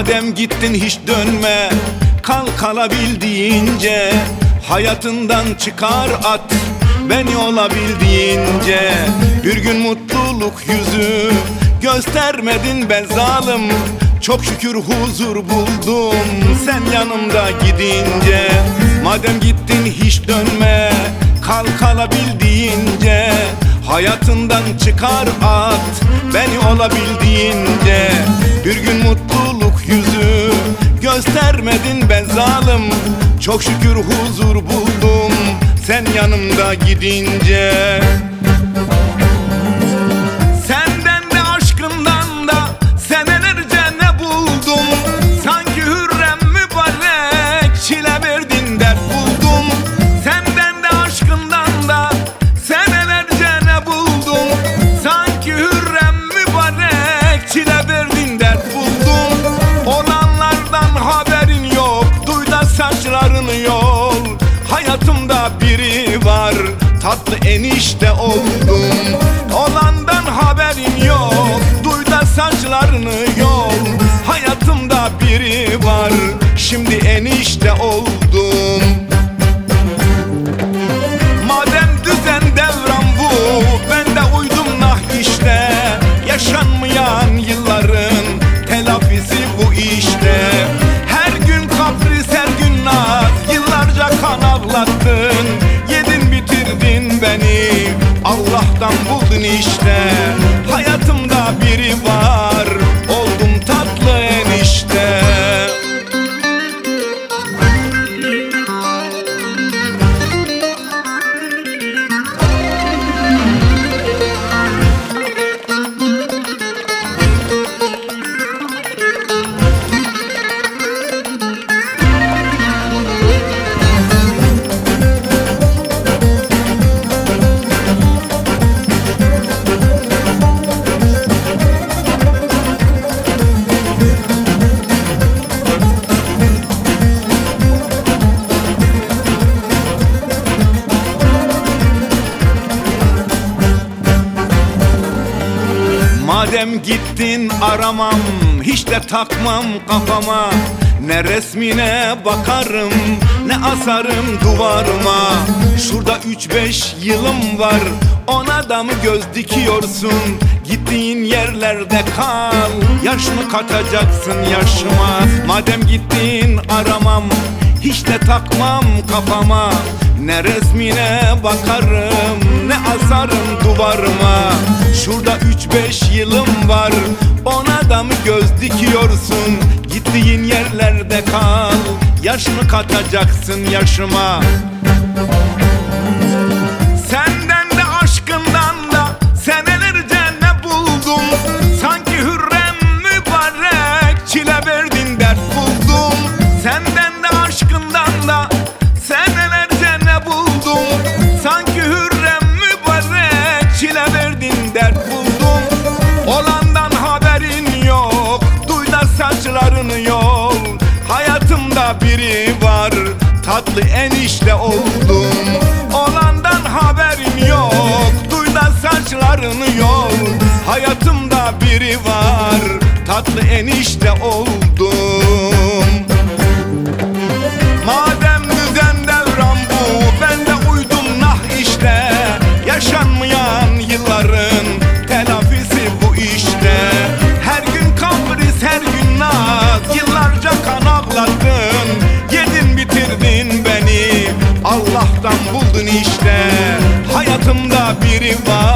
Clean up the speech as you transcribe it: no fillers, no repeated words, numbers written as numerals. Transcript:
Madem gittin hiç dönme, kal kalabildiğince. Hayatından çıkar at beni olabildiğince. Bir gün mutluluk yüzü göstermedin be zalim. Çok şükür huzur buldum sen yanımda gidince. Madem gittin hiç dönme, kal kalabildiğince. Hayatından çıkar at beni olabildiğince. Bir gün mutluluk yüzü göstermedin be zalim. Çok şükür huzur buldum sen yanımda gidince. Senden de aşkından da senelerce ne buldum. Sanki Hürrem mübarek çile verdin dert buldum. Senden de aşkından da senelerce ne buldum. Sanki Hürrem mübarek çile verdin dert buldum. Olanlardan haberin yok, duy da saçlarını yol. Hayatımda biri var, tatlı enişte oldum. Olandan haberin yok, duy da saçlarını yol. Hayatımda biri var, şimdi enişte oldum. Madem düzen devran bu, ben de uydum nah işte. Yaşanmayan yılların telafisi bu işte. Her gün kapris, her gün naz, yıllarca kan ağlattın. Yedin bitirdin beni, Allah'tan buldun işte. Hayatımda biri var, oldum tatlı enişte. Madem gittin aramam, hiç de takmam kafama. Ne resmine bakarım, ne asarım duvarıma. Şurada 3-5 yılım var, ona da mı göz dikiyorsun? Gittiğin yerlerde kal, yaş mı katacaksın yaşıma? Madem gittin aramam, hiç de takmam kafama. Ne resmine bakarım, ne asarım duvarıma. Şurada 3-5 yılım var, ona da mı göz dikiyorsun? Gittiğin yerlerde kal, yaş mı katacaksın yaşıma? Senden de aşkından da senelerce ne buldum. Sanki Hürrem mübarek çile verdin dert buldum. Senden de aşkından da senelerce ne buldum. Sanki Hürrem mübarek çile verdin dert buldum. Olandan haberin yok, duy da saçlarını yol. Hayatımda biri var, tatlı enişte oldum. Olandan haberin yok, duy da saçlarını yol. Hayatımda biri var, tatlı enişte oldum. Madem düzen devran bu, ben de uydum nah işte. Yaşanmayan yılların telafisi bu işte. Her gün kapris, her gün naz, yıllarca kan ağlattın. Yedin bitirdin beni, Allah'tan buldun işte. Hayatımda biri var,